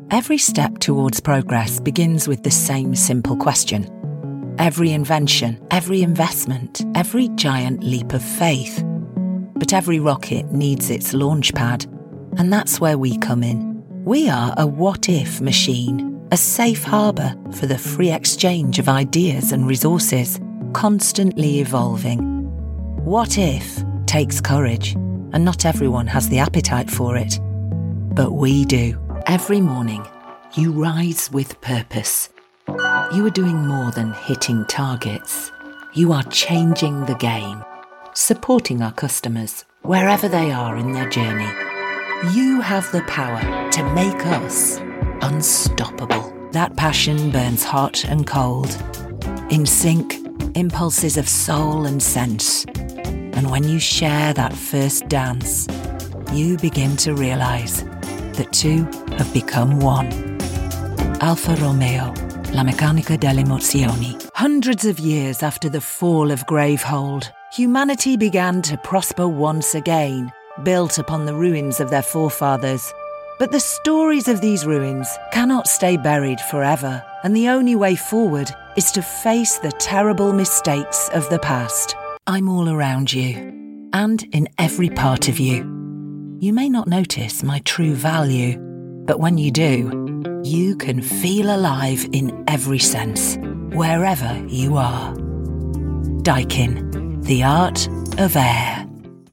Every step towards progress begins with the same simple question. Every invention, every investment, every giant leap of faith. But every rocket needs its launch pad, and that's where we come in. We are a what-if machine, a safe harbour for the free exchange of ideas and resources, constantly evolving. What if takes courage, and not everyone has the appetite for it. But we do. Every morning, you rise with purpose. You are doing more than hitting targets. You are changing the game, supporting our customers wherever they are in their journey. You have the power to make us unstoppable. That passion burns hot and cold. In sync, impulses of soul and sense. And when you share that first dance, you begin to realise that two have become one. Alfa Romeo, La Meccanica delle Emozioni. Hundreds of years after the fall of Gravehold, humanity began to prosper once again, built upon the ruins of their forefathers. But the stories of these ruins cannot stay buried forever, and the only way forward is to face the terrible mistakes of the past. I'm all around you, and in every part of you. You may not notice my true value, but when you do, you can feel alive in every sense, wherever you are. Daikin, the art of air.